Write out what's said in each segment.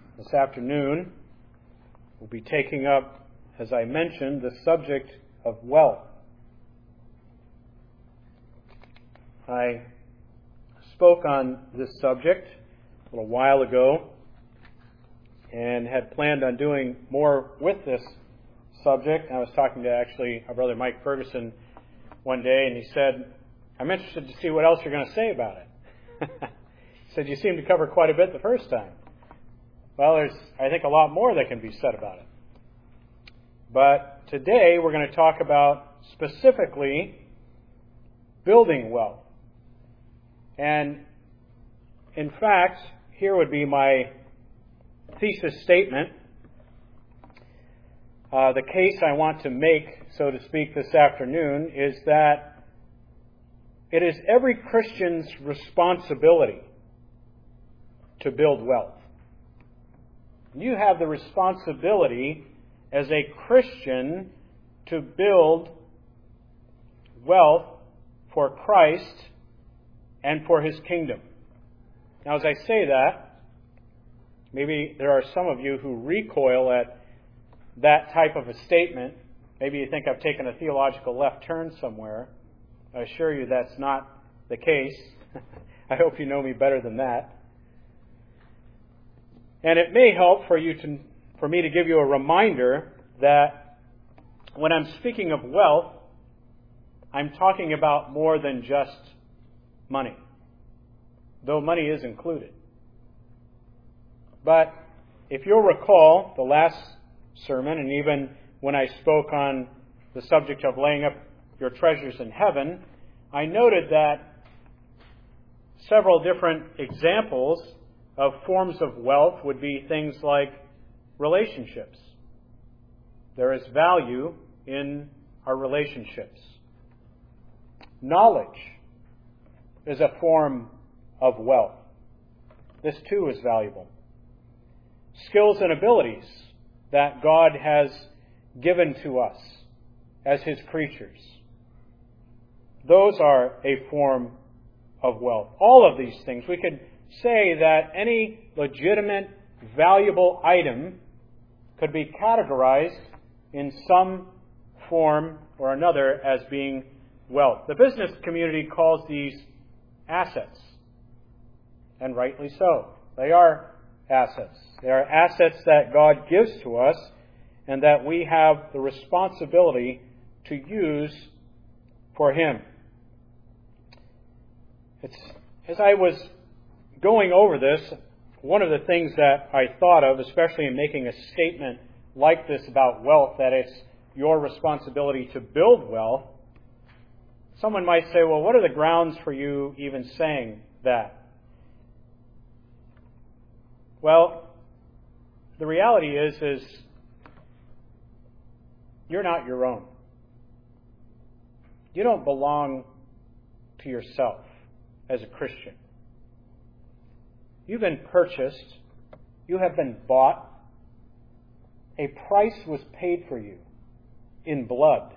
This afternoon, we'll be taking up, as I mentioned, the subject of wealth. I spoke on this subject a little while ago and had planned on doing more with this subject. I was talking to our brother Mike Ferguson one day, and he said, "I'm interested to see what else you're going to say about it." He said, "You seem to cover quite a bit the first time." Well, there's, I think, a lot more that can be said about it. But today we're going to talk about specifically building wealth. And in fact, here would be my thesis statement. The case I want to make, so to speak, this afternoon is that it is every Christian's responsibility to build wealth. You have the responsibility as a Christian to build wealth for Christ and for His kingdom. Now, as I say that, maybe there are some of you who recoil at that type of a statement. Maybe you think I've taken a theological left turn somewhere. I assure you that's not the case. I hope you know me better than that. And it may help for me to give you a reminder that when I'm speaking of wealth, I'm talking about more than just money, though money is included. But if you'll recall the last sermon, and even when I spoke on the subject of laying up your treasures in heaven, I noted that several different examples of forms of wealth would be things like relationships. There is value in our relationships. Knowledge is a form of wealth. This too is valuable. Skills and abilities that God has given to us as His creatures. Those are a form of wealth. All of these things, we could say that any legitimate, valuable item could be categorized in some form or another as being wealth. The business community calls these assets, and rightly so. They are assets. They are assets that God gives to us and that we have the responsibility to use for Him. As I was going over this, one of the things that I thought of, especially in making a statement like this about wealth, that it's your responsibility to build wealth, someone might say, well, what are the grounds for you even saying that? Well, the reality is you're not your own. You don't belong to yourself as a Christian. You've been purchased. You have been bought. A price was paid for you in blood.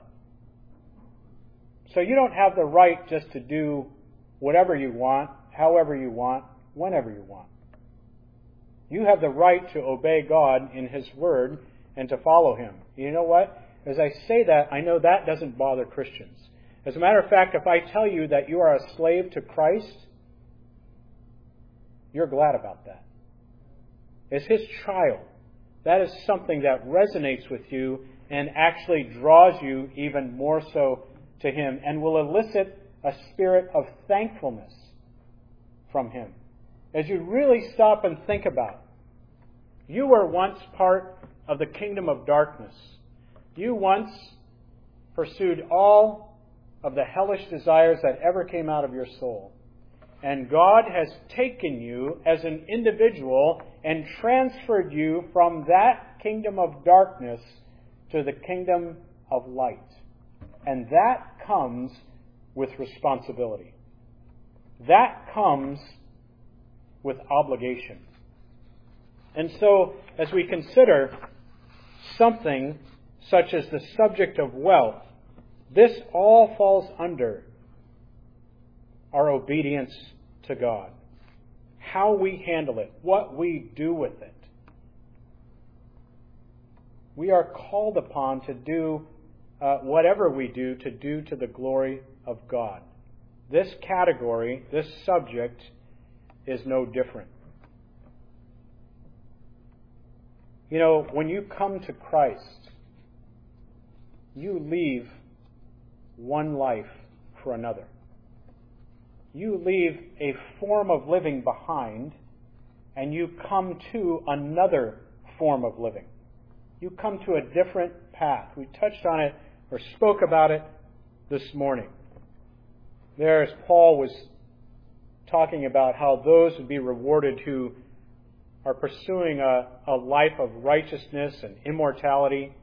So you don't have the right just to do whatever you want, however you want, whenever you want. You have the right to obey God in His Word and to follow Him. You know what? As I say that, I know that doesn't bother Christians. As a matter of fact, if I tell you that you are a slave to Christ, you're glad about that. As His child, that is something that resonates with you and actually draws you even more so to Him and will elicit a spirit of thankfulness from Him. As you really stop and think about it, you were once part of the kingdom of darkness. You once pursued all of the hellish desires that ever came out of your soul. And God has taken you as an individual and transferred you from that kingdom of darkness to the kingdom of light. And that comes with responsibility. That comes with obligation. And so, as we consider something such as the subject of wealth, this all falls under our obedience to God. How we handle it, what we do with it. we are called upon to do whatever we do to the glory of God. This category, this subject, is no different. You know, when you come to Christ, you leave one life for another. You leave a form of living behind, and you come to another form of living. You come to a different path. We touched on it or spoke about it this morning. There, as Paul was talking about how those would be rewarded who are pursuing a life of righteousness and immortality,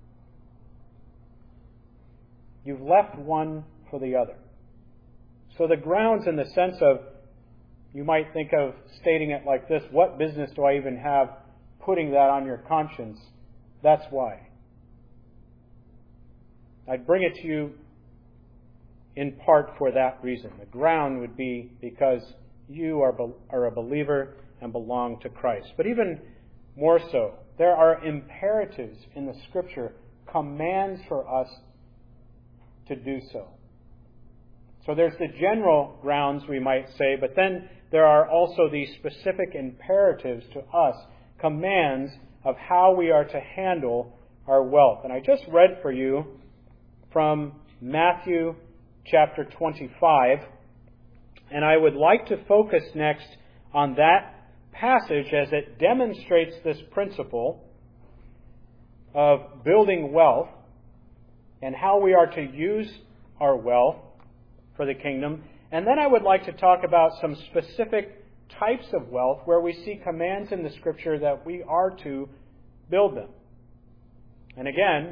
you've left one for the other. So the grounds, in the sense of, you might think of stating it like this: what business do I even have putting that on your conscience? That's why. I'd bring it to you in part for that reason. The ground would be because you are a believer and belong to Christ. But even more so, there are imperatives in the Scripture, commands for us to do so. So there's the general grounds, we might say, but then there are also these specific imperatives to us, commands of how we are to handle our wealth. And I just read for you from Matthew chapter 25, and I would like to focus next on that passage as it demonstrates this principle of building wealth and how we are to use our wealth for the kingdom. And then I would like to talk about some specific types of wealth where we see commands in the Scripture that we are to build them. And again,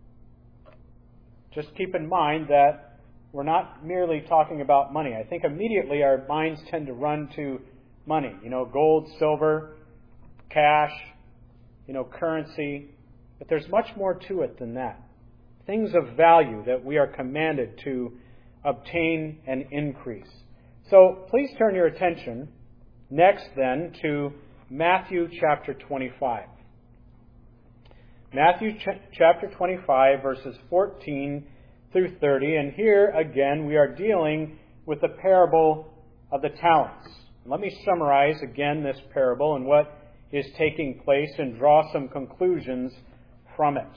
just keep in mind that we're not merely talking about money. I think immediately our minds tend to run to money. You know, gold, silver, cash, currency. But there's much more to it than that. Things of value that we are commanded to obtain and increase. So please turn your attention next then to Matthew chapter 25. Matthew chapter 25, verses 14 through 30. And here again we are dealing with the parable of the talents. Let me summarize again this parable and what is taking place and draw some conclusions from it.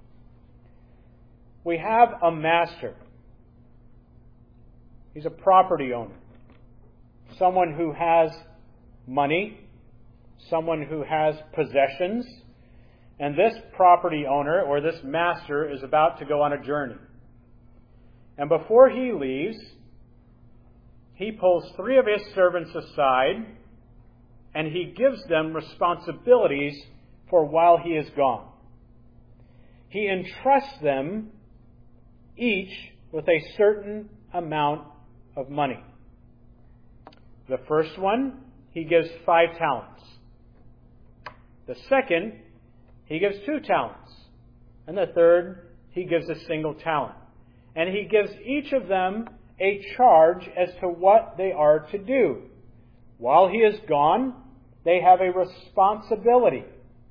We have a master. He's a property owner. Someone who has money. Someone who has possessions. And this property owner, or this master, is about to go on a journey. And before he leaves, he pulls 3 of his servants aside, and he gives them responsibilities for while he is gone. He entrusts them each with a certain amount of money. The first one, he gives 5 talents. The second, he gives 2 talents. And the third, he gives a single talent. And he gives each of them a charge as to what they are to do. While he is gone, they have a responsibility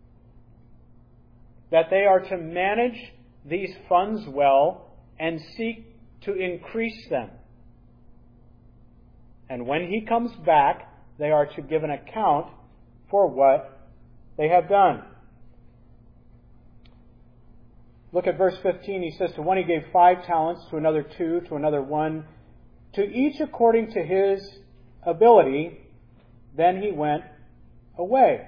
that they are to manage these funds well and seek to increase them. And when he comes back, they are to give an account for what they have done. Look at verse 15. He says, to one he gave 5 talents, to another 2, to another 1, to each according to his ability. Then he went away.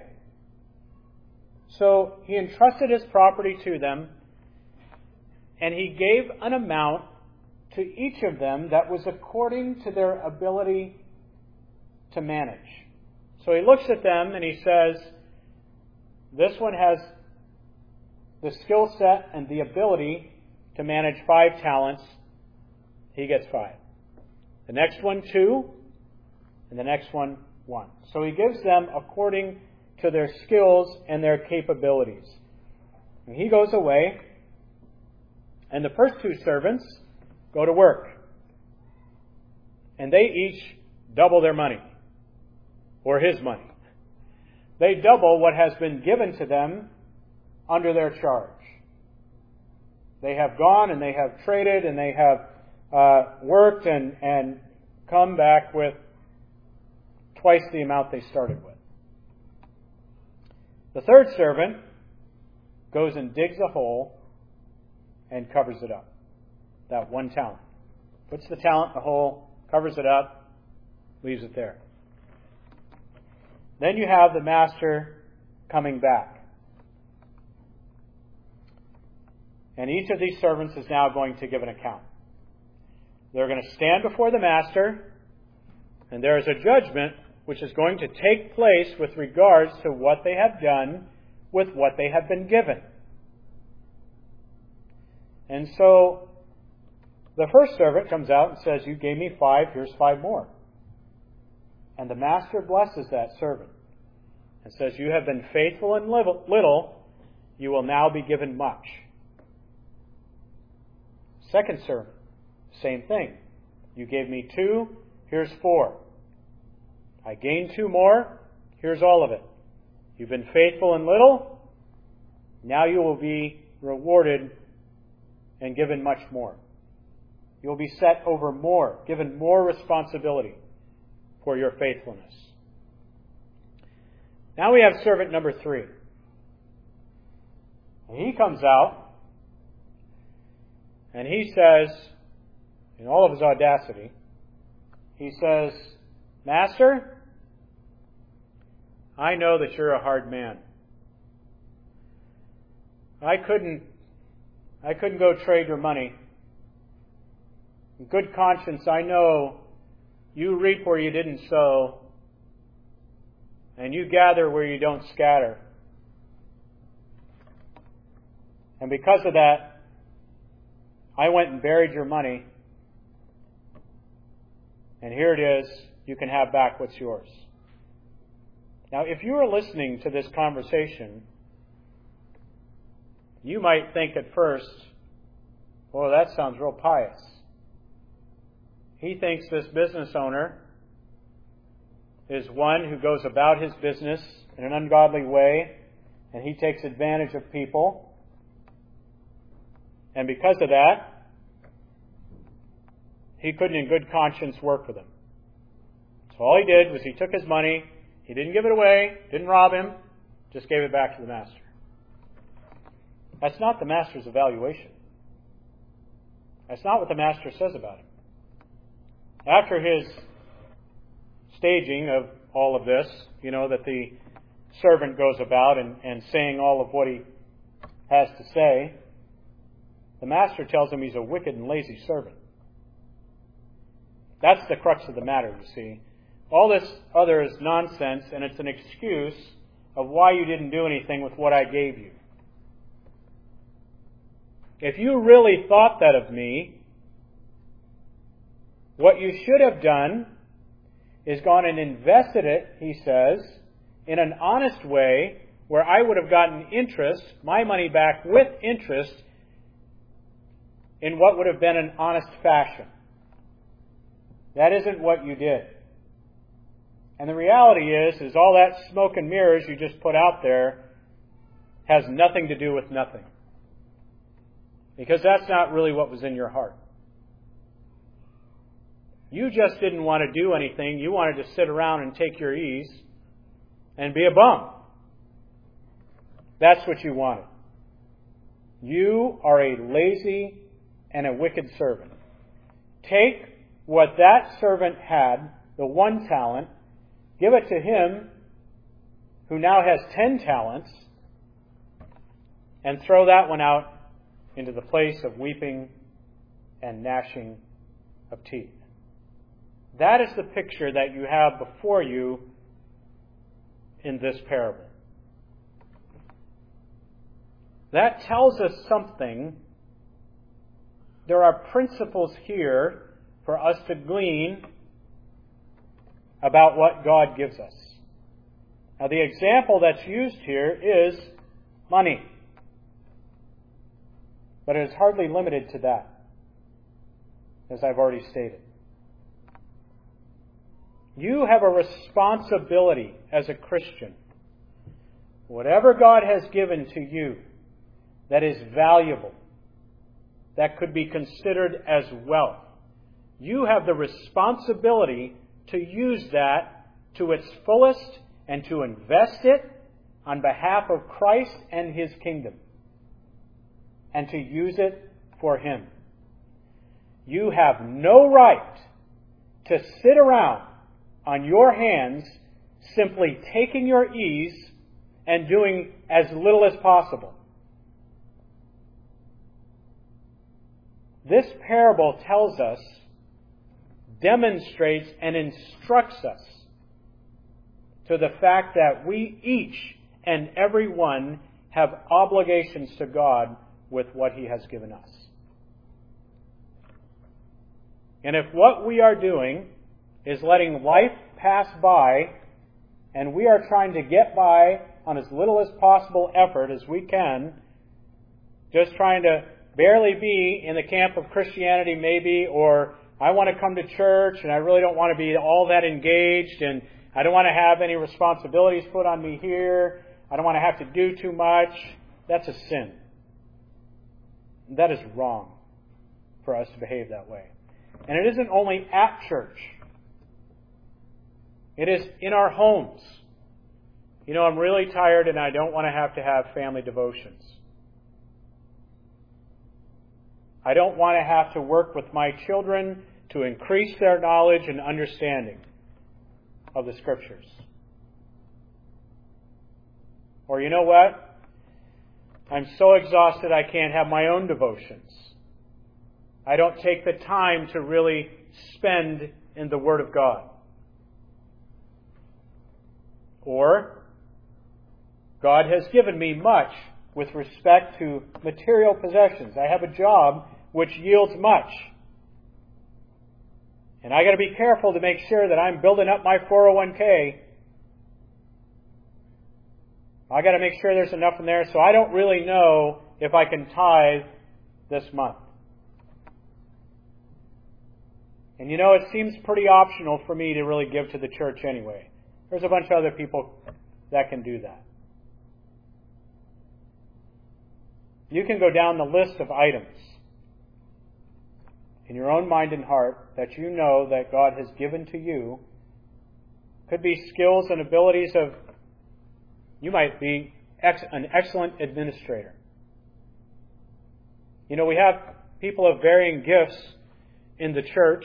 So he entrusted his property to them, and he gave an amount to each of them that was according to their ability to manage. So he looks at them and he says, this one has the skill set and the ability to manage 5 talents. He gets 5. The next one 2, and the next one 1. So he gives them according to their skills and their capabilities. And he goes away, and the first 2 servants go to work. And they each double their money, or his money. They double what has been given to them under their charge. They have gone and they have traded and they have worked and come back with twice the amount they started with. The third servant goes and digs a hole and covers it up. That 1 talent. Puts the talent in the hole, covers it up, leaves it there. Then you have the master coming back. And each of these servants is now going to give an account. They're going to stand before the master, and there is a judgment which is going to take place with regards to what they have done with what they have been given. And so the first servant comes out and says, "You gave me 5, here's 5 more." And the master blesses that servant and says, "You have been faithful in little, you will now be given much." Second servant, same thing. "You gave me 2, here's 4. I gained 2 more, here's all of it. You've been faithful in little, now you will be rewarded and given much more. You'll be set over more, given more responsibility for your faithfulness." Now we have servant number 3. And he comes out and he says, in all of his audacity, he says, "Master, I know that you're a hard man. I couldn't go trade your money. In good conscience, I know you reap where you didn't sow, and you gather where you don't scatter. And because of that, I went and buried your money, and here it is, you can have back what's yours." Now, if you are listening to this conversation, you might think at first, "Well, that sounds real pious." He thinks this business owner is one who goes about his business in an ungodly way, and he takes advantage of people. And because of that, he couldn't in good conscience work with him. So all he did was he took his money, he didn't give it away, didn't rob him, just gave it back to the master. That's not the master's evaluation. That's not what the master says about him. After his staging of all of this, that the servant goes about and saying all of what he has to say, the master tells him he's a wicked and lazy servant. That's the crux of the matter, you see. All this other is nonsense, and it's an excuse of why you didn't do anything with what I gave you. If you really thought that of me, what you should have done is gone and invested it, he says, in an honest way where I would have gotten interest, my money back with interest, in what would have been an honest fashion. That isn't what you did. And the reality is all that smoke and mirrors you just put out there has nothing to do with nothing. Because that's not really what was in your heart. You just didn't want to do anything. You wanted to sit around and take your ease and be a bum. That's what you wanted. You are a lazy and a wicked servant. Take what that servant had, the 1 talent, give it to him who now has 10 talents, and throw that one out into the place of weeping and gnashing of teeth. That is the picture that you have before you in this parable. That tells us something. There are principles here for us to glean about what God gives us. Now, the example that's used here is money. But it is hardly limited to that, as I've already stated. You have a responsibility as a Christian. Whatever God has given to you, that is valuable, that could be considered as wealth. You have the responsibility to use that to its fullest and to invest it on behalf of Christ and His kingdom, and to use it for Him. You have no right to sit around on your hands simply taking your ease and doing as little as possible. This parable tells us, demonstrates, and instructs us to the fact that we each and every one have obligations to God with what He has given us. And if what we are doing is letting life pass by, and we are trying to get by on as little as possible effort as we can, just trying to barely be in the camp of Christianity maybe, or I want to come to church and I really don't want to be all that engaged, and I don't want to have any responsibilities put on me here, I don't want to have to do too much, that's a sin. That is wrong for us to behave that way. And it isn't only at church. It is in our homes. You know, I'm really tired and I don't want to have family devotions. I don't want to have to work with my children to increase their knowledge and understanding of the Scriptures. Or you know what? I'm so exhausted I can't have my own devotions. I don't take the time to really spend in the Word of God. Or, God has given me much with respect to material possessions. I have a job which yields much. And I got to be careful to make sure that I'm building up my 401k. I got to make sure there's enough in there, so I don't really know if I can tithe this month. And you know, it seems pretty optional for me to really give to the church anyway. There's a bunch of other people that can do that. You can go down the list of items in your own mind and heart that you know that God has given to you. Could be skills and abilities of, you might be an excellent administrator. You know, we have people of varying gifts in the church.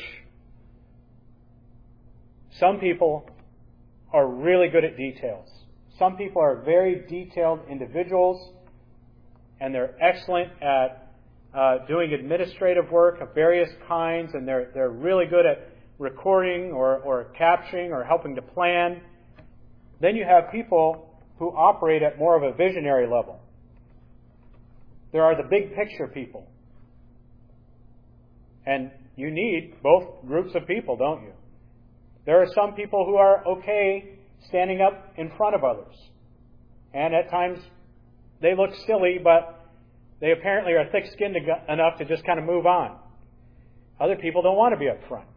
Some people are really good at details. Some people are very detailed individuals, and they're excellent at doing administrative work of various kinds, and they're really good at recording or capturing or helping to plan. Then you have people who operate at more of a visionary level. There are the big picture people. And you need both groups of people, don't you? There are some people who are okay standing up in front of others. And at times they look silly, but they apparently are thick-skinned enough to just kind of move on. Other people don't want to be up front.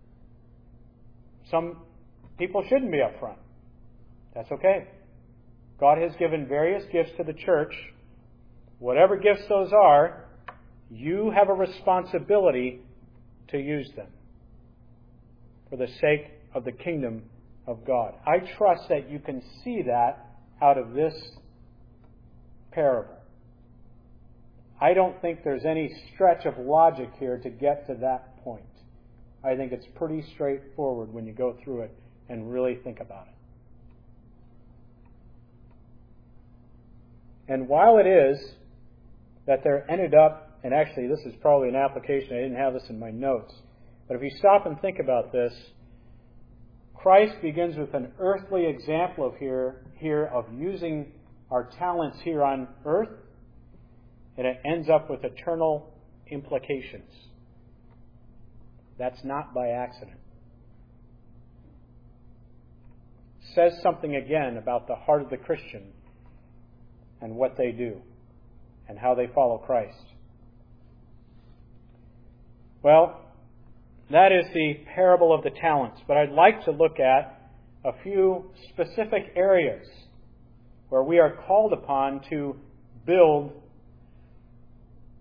Some people shouldn't be up front. That's okay. God has given various gifts to the church. Whatever gifts those are, you have a responsibility to use them for the sake of the kingdom of God. I trust that you can see that out of this parable. I don't think there's any stretch of logic here to get to that point. I think it's pretty straightforward when you go through it and really think about it. And while it is that there ended up, and actually this is probably an application, I didn't have this in my notes, but if you stop and think about this, Christ begins with an earthly example of here of using our talents here on earth, and it ends up with eternal implications. That's not by accident. It says something again about the heart of the Christian and what they do and how they follow Christ. Well, that is the parable of the talents. But I'd like to look at a few specific areas where we are called upon to build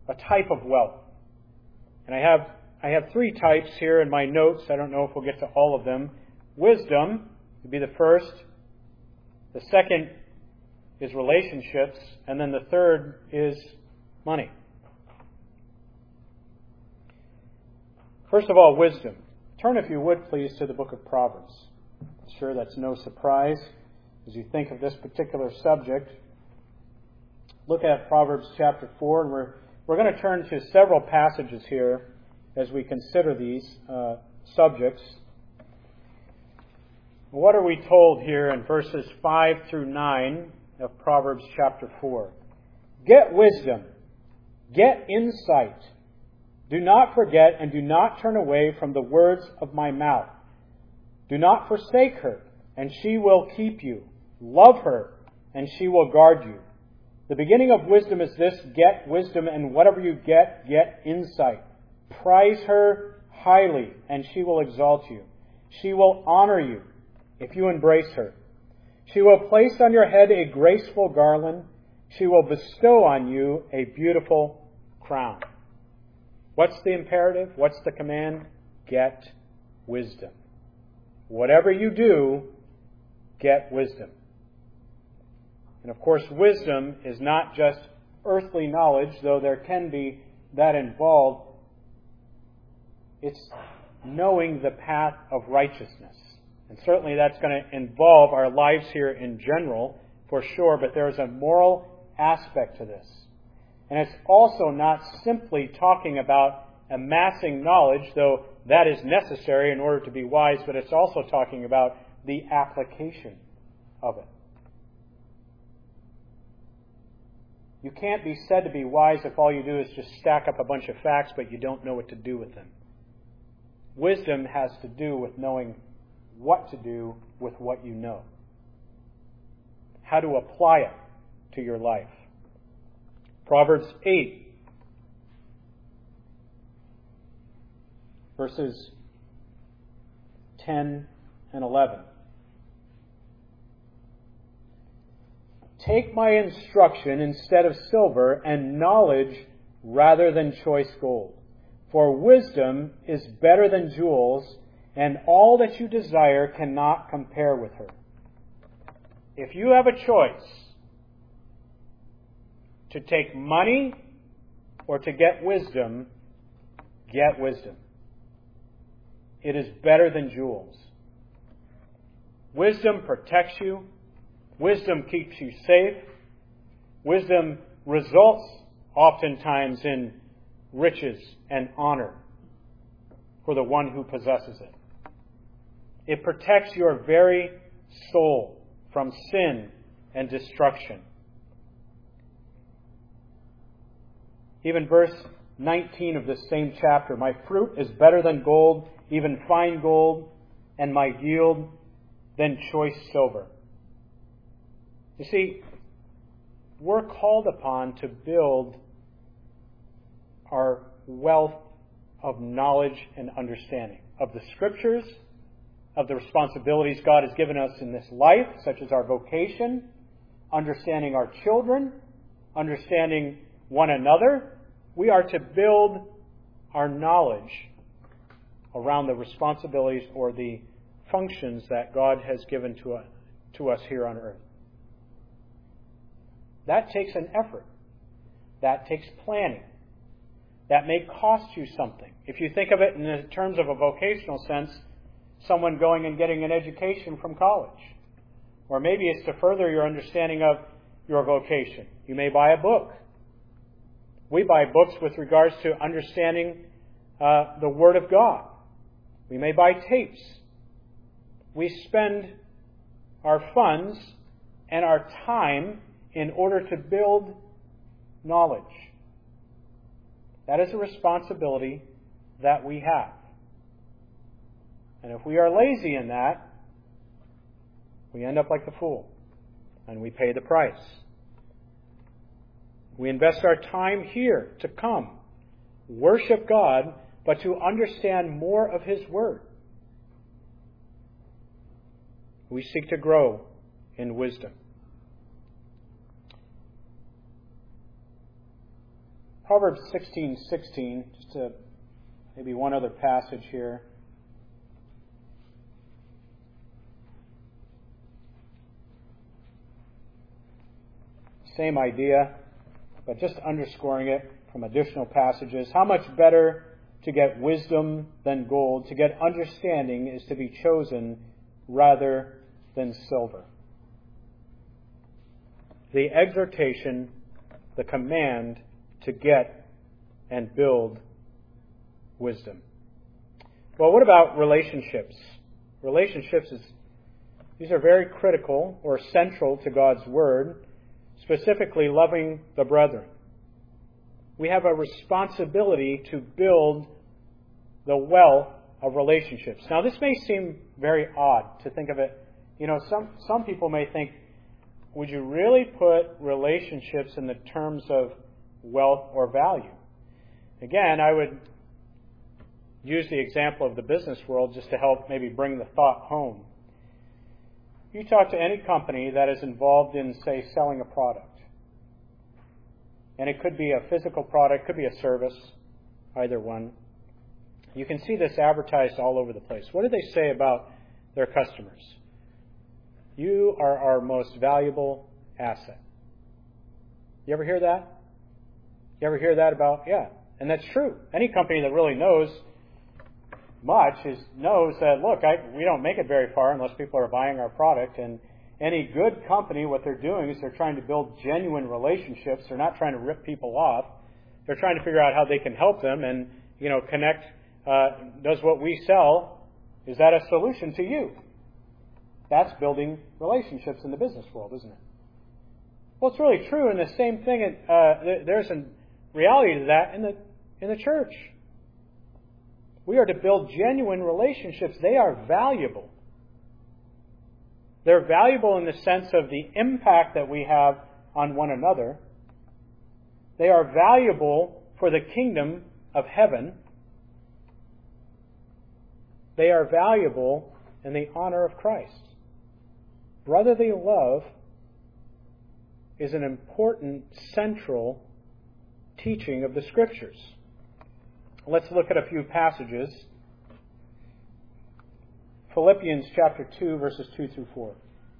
a type of wealth. And I have three types here in my notes. I don't know if we'll get to all of them. Wisdom would be the first. The second is relationships. And then the third is money. First of all, wisdom. Turn, if you would, please, to the book of Proverbs. I'm sure that's no surprise as you think of this particular subject. Look at Proverbs chapter 4, and we're going to turn to several passages here as we consider these subjects. What are we told here in verses 5 through 9 of Proverbs chapter 4? Get wisdom, get insight. Do not forget and do not turn away from the words of my mouth. Do not forsake her, and she will keep you. Love her, and she will guard you. The beginning of wisdom is this: get wisdom, and whatever you get insight. Prize her highly, and she will exalt you. She will honor you if you embrace her. She will place on your head a graceful garland. She will bestow on you a beautiful crown. What's the imperative? What's the command? Get wisdom. Whatever you do, get wisdom. And of course, wisdom is not just earthly knowledge, though there can be that involved. It's knowing the path of righteousness. And certainly that's going to involve our lives here in general, for sure, but there is a moral aspect to this. And it's also not simply talking about amassing knowledge, though that is necessary in order to be wise, but it's also talking about the application of it. You can't be said to be wise if all you do is just stack up a bunch of facts, but you don't know what to do with them. Wisdom has to do with knowing what to do with what you know. How to apply it to your life. Proverbs 8, verses 10 and 11. Take my instruction instead of silver, and knowledge rather than choice gold. For wisdom is better than jewels, and all that you desire cannot compare with her. If you have a choice to take money or to get wisdom, get wisdom. It is better than jewels. Wisdom protects you. Wisdom keeps you safe. Wisdom results oftentimes in riches and honor for the one who possesses it. It protects your very soul from sin and destruction. Even verse 19 of this same chapter, my fruit is better than gold, even fine gold, and my yield than choice silver. You see, we're called upon to build our wealth of knowledge and understanding of the Scriptures, of the responsibilities God has given us in this life, such as our vocation, understanding our children, understanding one another. We are to build our knowledge around the responsibilities or the functions that God has given to us here on earth. That takes an effort. That takes planning. That may cost you something. If you think of it in the terms of a vocational sense, someone going and getting an education from college. Or maybe it's to further your understanding of your vocation. You may buy a book. We buy books with regards to understanding the Word of God. We may buy tapes. We spend our funds and our time in order to build knowledge. That is a responsibility that we have. And if we are lazy in that, we end up like the fool, and we pay the price. We invest our time here to come, worship God, but to understand more of His Word. We seek to grow in wisdom. Proverbs 16:16, just maybe one other passage here. Same idea, but just underscoring it from additional passages. How much better to get wisdom than gold, to get understanding is to be chosen rather than silver. The exhortation, the command to get and build wisdom. Well, what about relationships? These are very critical or central to God's Word, specifically loving the brethren. We have a responsibility to build the wealth of relationships. Now, this may seem very odd to think of it. Some people may think, would you really put relationships in the terms of wealth or value? Again, I would use the example of the business world just to help maybe bring the thought home. You talk to any company that is involved in, say, selling a product. And it could be a physical product, could be a service, either one. You can see this advertised all over the place. What do they say about their customers? You are our most valuable asset. You ever hear that? You ever hear that about? Yeah. And that's true. Any company that really knows much knows that, look, we don't make it very far unless people are buying our product. And any good company, what they're doing is they're trying to build genuine relationships. They're not trying to rip people off. They're trying to figure out how they can help them and, connect. Does what we sell, is that a solution to you? That's building relationships in the business world, isn't it? Well, it's really true, and the same thing, there's a reality to that in the church. We are to build genuine relationships. They are valuable. They're valuable in the sense of the impact that we have on one another. They are valuable for the kingdom of heaven. They are valuable in the honor of Christ. Brotherly love is an important central teaching of the Scriptures. Let's look at a few passages. Philippians chapter 2, verses 2 through 4.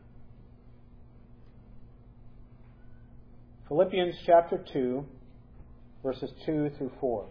Philippians chapter 2, verses 2 through 4.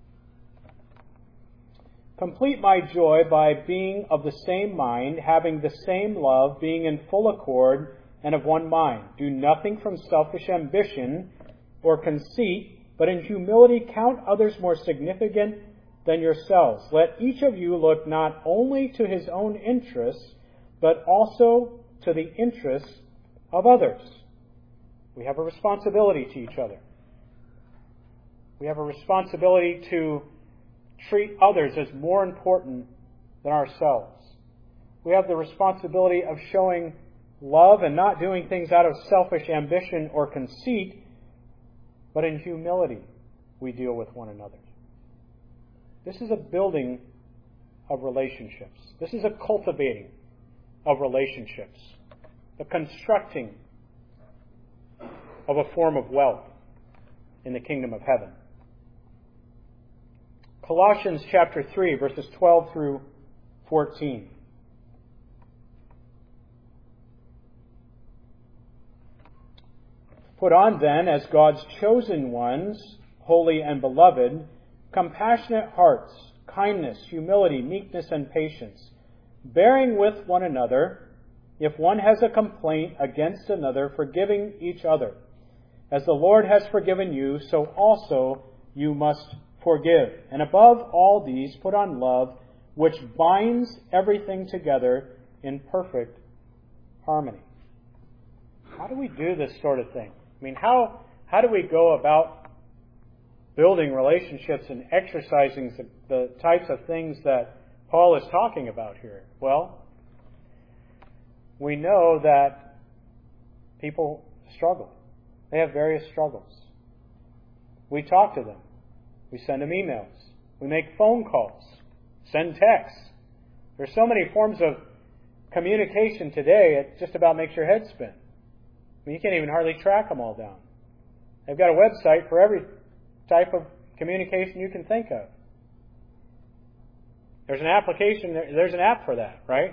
Complete my joy by being of the same mind, having the same love, being in full accord and of one mind. Do nothing from selfish ambition or conceit, but in humility count others more significant than yourselves. Let each of you look not only to his own interests, but also to the interests of others. We have a responsibility to each other. We have a responsibility to treat others as more important than ourselves. We have the responsibility of showing love and not doing things out of selfish ambition or conceit, but in humility we deal with one another. This is a building of relationships. This is a cultivating of relationships, a constructing of a form of wealth in the kingdom of heaven. Colossians chapter 3, verses 12 through 14. Put on then, as God's chosen ones, holy and beloved, compassionate hearts, kindness, humility, meekness, and patience, bearing with one another, if one has a complaint against another, forgiving each other. As the Lord has forgiven you, so also you must forgive. And above all these, put on love, which binds everything together in perfect harmony. How do we do this sort of thing? I mean, how do we go about building relationships and exercising the types of things that Paul is talking about here? Well, we know that people struggle. They have various struggles. We talk to them. We send them emails. We make phone calls. Send texts. There's so many forms of communication today, it just about makes your head spin. I mean, you can't even hardly track them all down. They've got a website for every type of communication you can think of. There's an application, there's an app for that, right?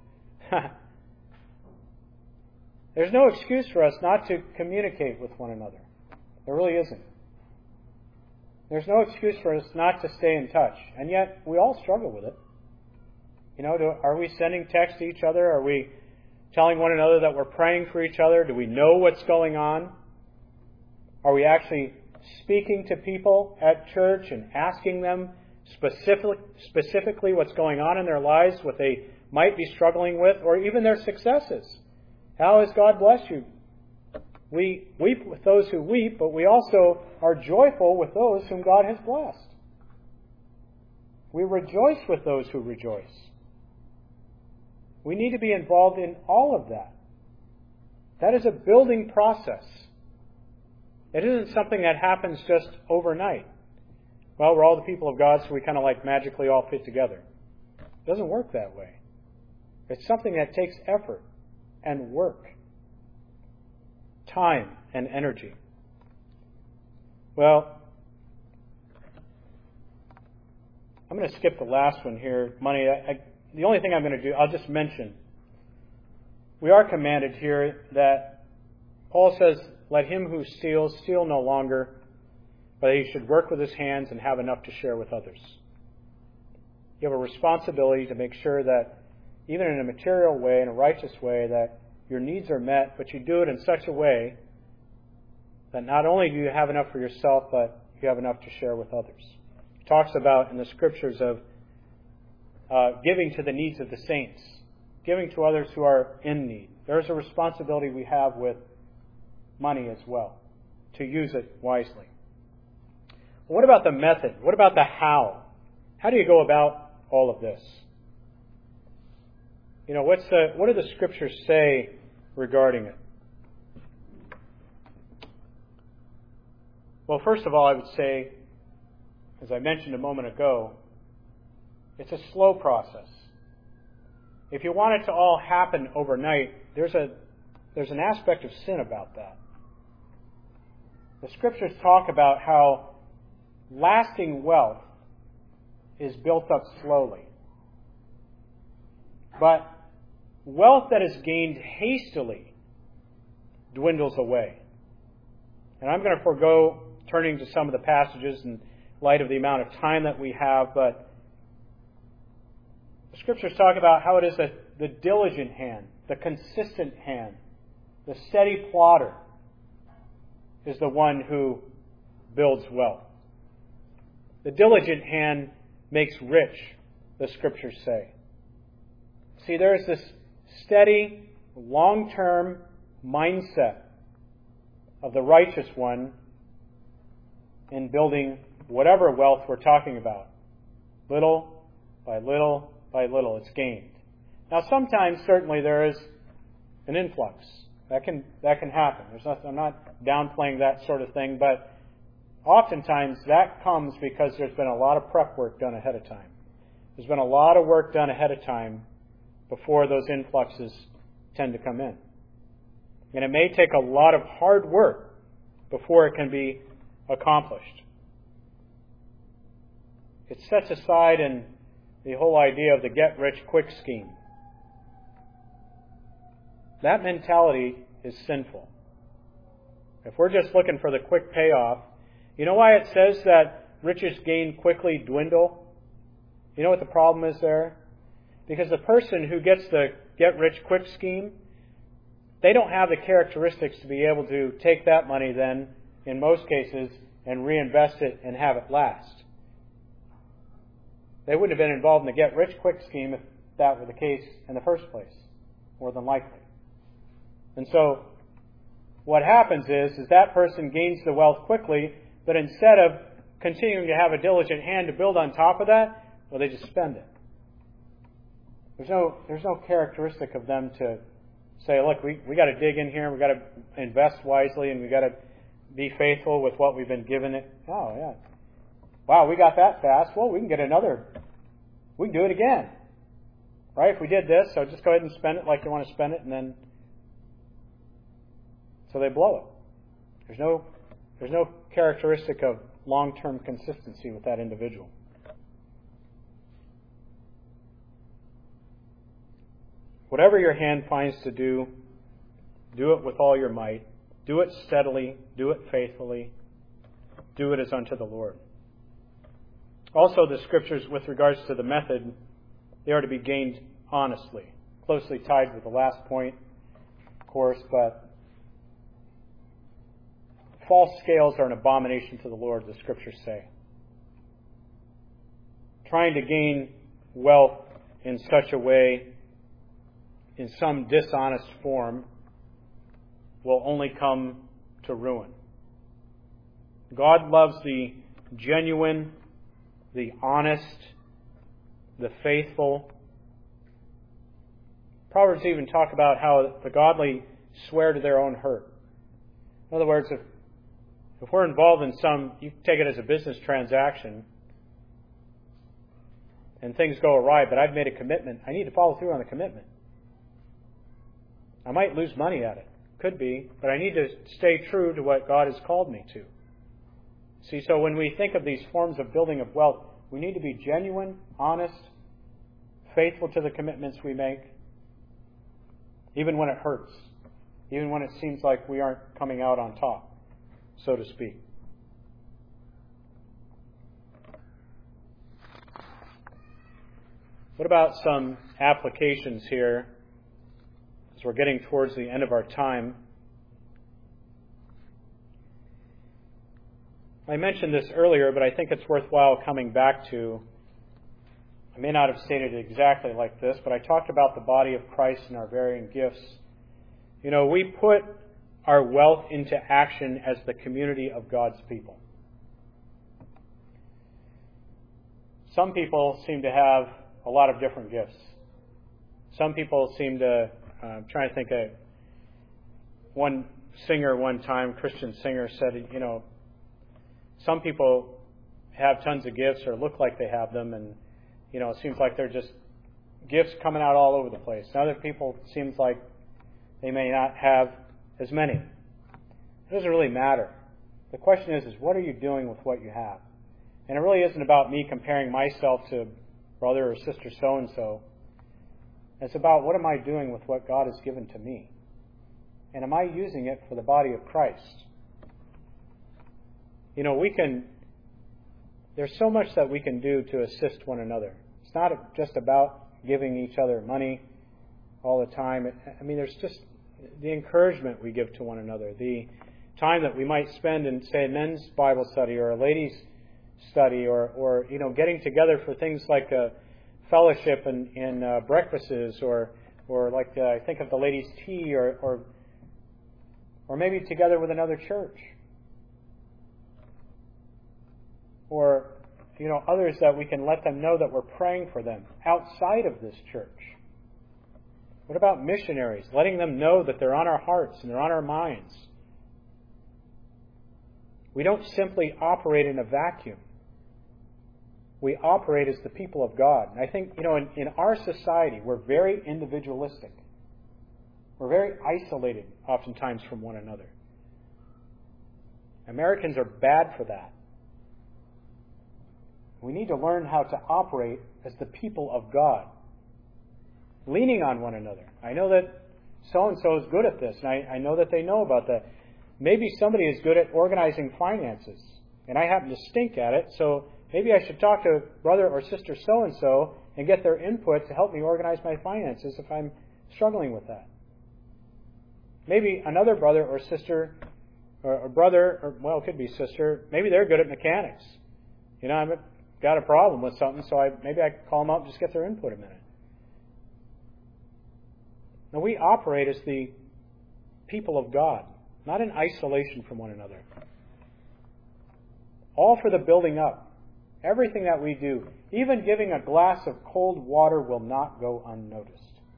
There's no excuse for us not to communicate with one another. There really isn't. There's no excuse for us not to stay in touch. And yet, we all struggle with it. Are we sending texts to each other? Are we telling one another that we're praying for each other? Do we know what's going on? Are we actually speaking to people at church and asking them specifically what's going on in their lives, what they might be struggling with, or even their successes? How has God blessed you? We weep with those who weep, but we also are joyful with those whom God has blessed. We rejoice with those who rejoice. We need to be involved in all of that. That is a building process. It isn't something that happens just overnight. Well, we're all the people of God, so we kind of like magically all fit together. It doesn't work that way. It's something that takes effort and work, time and energy. Well, I'm going to skip the last one here, money. The only thing I'm going to do, I'll just mention. We are commanded here that Paul says, let him who steals steal no longer, but he should work with his hands and have enough to share with others. You have a responsibility to make sure that even in a material way, in a righteous way, that your needs are met, but you do it in such a way that not only do you have enough for yourself, but you have enough to share with others. He talks about in the Scriptures of giving to the needs of the saints, giving to others who are in need. There's a responsibility we have with money as well, to use it wisely. What about the method? What about the how? How do you go about all of this? What do the Scriptures say regarding it? Well, first of all, I would say, as I mentioned a moment ago, it's a slow process. If you want it to all happen overnight, there's an aspect of sin about that. The Scriptures talk about how lasting wealth is built up slowly. But wealth that is gained hastily dwindles away. And I'm going to forego turning to some of the passages in light of the amount of time that we have, but the Scriptures talk about how it is that the diligent hand, the consistent hand, the steady plodder is the one who builds wealth. The diligent hand makes rich, the Scriptures say. See, there is this steady, long-term mindset of the righteous one in building whatever wealth we're talking about. Little by little by little, it's gained. Now, sometimes, certainly, there is an influx. That can happen. I'm not downplaying that sort of thing, but oftentimes that comes because there's been a lot of prep work done ahead of time. There's been a lot of work done ahead of time before those influxes tend to come in. And it may take a lot of hard work before it can be accomplished. It sets aside in the whole idea of the get-rich-quick scheme. That mentality is sinful. If we're just looking for the quick payoff, you know why it says that riches gained quickly dwindle? You know what the problem is there? Because the person who gets the get-rich-quick scheme, they don't have the characteristics to be able to take that money then, in most cases, and reinvest it and have it last. They wouldn't have been involved in the get-rich-quick scheme if that were the case in the first place, more than likely. And so, what happens is that person gains the wealth quickly, but instead of continuing to have a diligent hand to build on top of that, well, they just spend it. There's no characteristic of them to say, look, we got to dig in here, we got to invest wisely, and we got to be faithful with what we've been given it. Oh, yeah. Wow, we got that fast. Well, we can get another. We can do it again. Right? If we did this, so just go ahead and spend it like you want to spend it, and then so they blow it. There's no characteristic of long-term consistency with that individual. Whatever your hand finds to do, do it with all your might. Do it steadily. Do it faithfully. Do it as unto the Lord. Also, the Scriptures, with regards to the method, they are to be gained honestly. Closely tied with the last point, of course, but false scales are an abomination to the Lord, the Scriptures say. Trying to gain wealth in such a way, in some dishonest form, will only come to ruin. God loves the genuine, the honest, the faithful. Proverbs even talk about how the godly swear to their own hurt. In other words, if we're involved in you take it as a business transaction, and things go awry, but I've made a commitment, I need to follow through on the commitment. I might lose money at it. Could be, but I need to stay true to what God has called me to. See, so when we think of these forms of building of wealth, we need to be genuine, honest, faithful to the commitments we make, even when it hurts, even when it seems like we aren't coming out on top, so to speak. What about some applications here as we're getting towards the end of our time? I mentioned this earlier, but I think it's worthwhile coming back to. I may not have stated it exactly like this, but I talked about the body of Christ and our varying gifts. You know, we put our wealth into action as the community of God's people. Some people seem to have a lot of different gifts. Some people seem to, I'm trying to think of one singer one time, Christian singer, said, you know, some people have tons of gifts or look like they have them, and, you know, it seems like they're just gifts coming out all over the place. And other people, it seems like they may not have as many. It doesn't really matter. The question is what are you doing with what you have? And it really isn't about me comparing myself to brother or sister so-and-so. It's about what am I doing with what God has given to me? And am I using it for the body of Christ? You know, there's so much that we can do to assist one another. It's not just about giving each other money all the time. I mean, there's just the encouragement we give to one another, the time that we might spend in, say, a men's Bible study or a ladies' study, or you know, getting together for things like a fellowship and breakfasts, or like I think of the ladies' tea, or maybe together with another church. Or, you know, others that we can let them know that we're praying for them outside of this church. What about missionaries? Letting them know that they're on our hearts and they're on our minds. We don't simply operate in a vacuum. We operate as the people of God. And I think, you know, in our society, we're very individualistic. We're very isolated, oftentimes, from one another. Americans are bad for that. We need to learn how to operate as the people of God, leaning on one another. I know that so-and-so is good at this, and I know that they know about that. Maybe somebody is good at organizing finances, and I happen to stink at it, so maybe I should talk to brother or sister so-and-so and get their input to help me organize my finances if I'm struggling with that. Maybe another brother or sister, or brother, or, well, it could be sister, maybe they're good at mechanics. You know, I've got a problem with something, so maybe I call them up and just get their input a minute. Now, we operate as the people of God, not in isolation from one another. All for the building up. Everything that we do, even giving a glass of cold water, will not go unnoticed.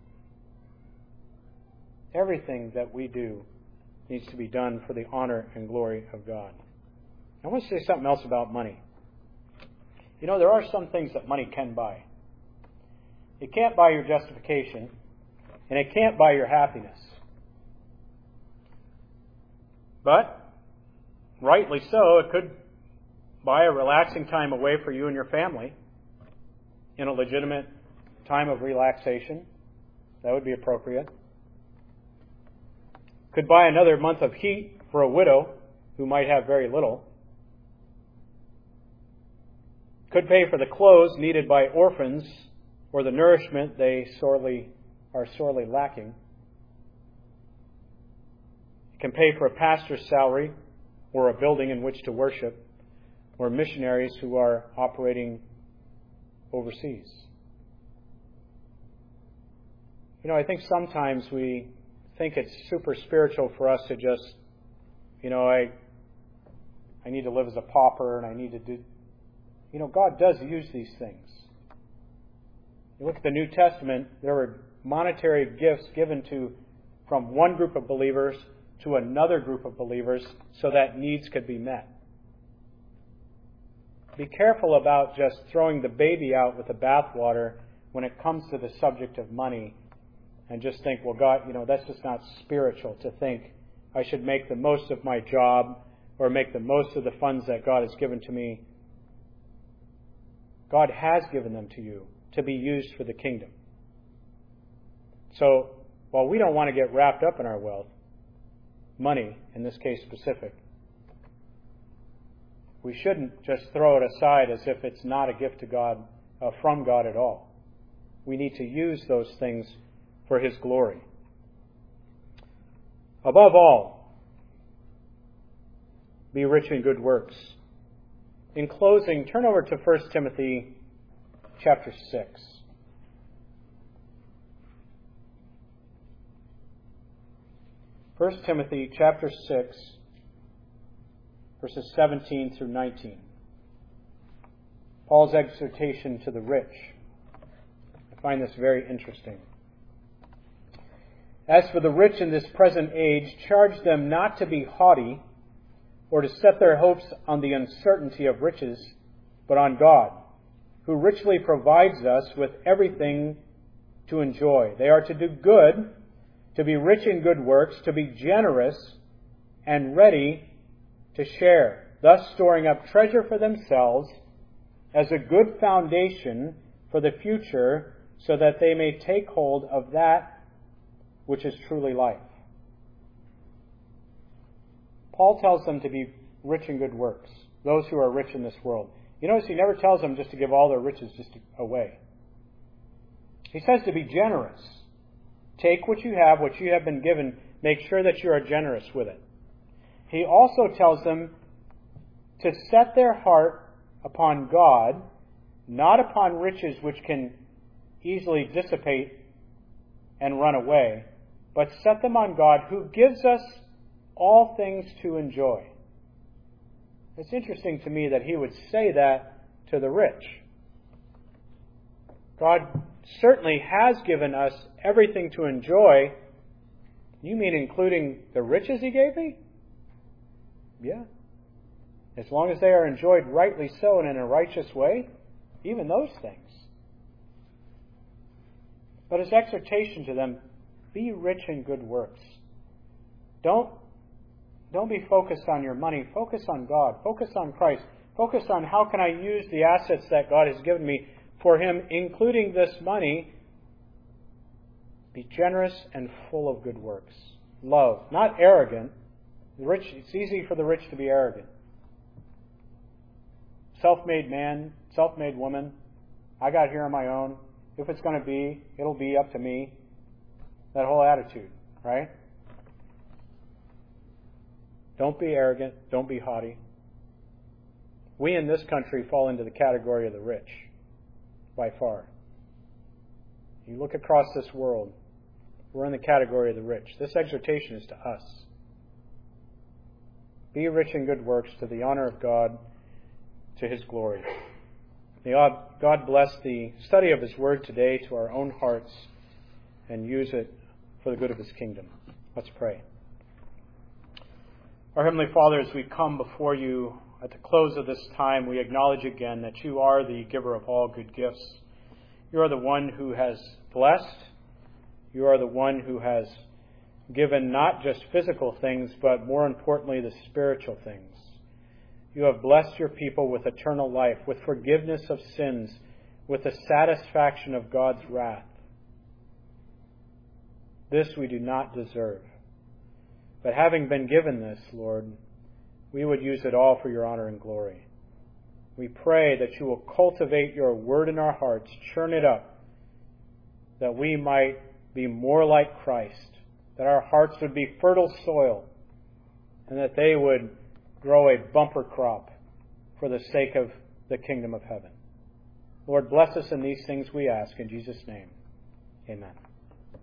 Everything that we do needs to be done for the honor and glory of God. I want to say something else about money. You know, there are some things that money can buy. It can't buy your justification, and it can't buy your happiness. But, rightly so, it could buy a relaxing time away for you and your family in a legitimate time of relaxation. That would be appropriate. Could buy another month of heat for a widow who might have very little. Could pay for the clothes needed by orphans or the nourishment they are sorely lacking. It can pay for a pastor's salary or a building in which to worship, or missionaries who are operating overseas. I think sometimes we think it's super spiritual for us to just, I need to live as a pauper and I need to do... God does use these things. You look at the New Testament, there were monetary gifts given from one group of believers to another group of believers so that needs could be met. Be careful about just throwing the baby out with the bathwater when it comes to the subject of money and just think, well, God, that's just not spiritual to think I should make the most of my job or make the most of the funds that God has given to me. God has given them to you to be used for the kingdom. So, while we don't want to get wrapped up in our wealth, money, in this case specific, we shouldn't just throw it aside as if it's not a gift to God, from God at all. We need to use those things for His glory. Above all, be rich in good works. In closing, turn over to 1 Timothy chapter 6. 1 Timothy chapter 6, verses 17 through 19. Paul's exhortation to the rich. I find this very interesting. As for the rich in this present age, charge them not to be haughty, or to set their hopes on the uncertainty of riches, but on God, who richly provides us with everything to enjoy. They are to do good, to be rich in good works, to be generous, and ready to share, thus storing up treasure for themselves as a good foundation for the future, so that they may take hold of that which is truly life. Paul tells them to be rich in good works, those who are rich in this world. You notice he never tells them just to give all their riches just away. He says to be generous. Take what you have been given, make sure that you are generous with it. He also tells them to set their heart upon God, not upon riches which can easily dissipate and run away, but set them on God, who gives us all things to enjoy. It's interesting to me that he would say that to the rich. God certainly has given us everything to enjoy. You mean including the riches He gave me? Yeah. As long as they are enjoyed rightly so and in a righteous way, even those things. But His exhortation to them, be rich in good works. Don't be focused on your money. Focus on God. Focus on Christ. Focus on how can I use the assets that God has given me for Him, including this money. Be generous and full of good works. Love, not arrogant. It's easy for the rich to be arrogant. Self-made man, self-made woman. I got here on my own. If it's going to be, it'll be up to me. That whole attitude, right? Don't be arrogant. Don't be haughty. We in this country fall into the category of the rich, by far. You look across this world, we're in the category of the rich. This exhortation is to us. Be rich in good works to the honor of God, to His glory. May God bless the study of His Word today to our own hearts and use it for the good of His kingdom. Let's pray. Our Heavenly Father, as we come before You at the close of this time, we acknowledge again that You are the giver of all good gifts. You are the one who has blessed. You are the one who has given not just physical things, but more importantly, the spiritual things. You have blessed your people with eternal life, with forgiveness of sins, with the satisfaction of God's wrath. This we do not deserve. But having been given this, Lord, we would use it all for your honor and glory. We pray that you will cultivate your word in our hearts, churn it up, that we might be more like Christ, that our hearts would be fertile soil, and that they would grow a bumper crop for the sake of the kingdom of heaven. Lord, bless us in these things we ask. In Jesus' name, amen.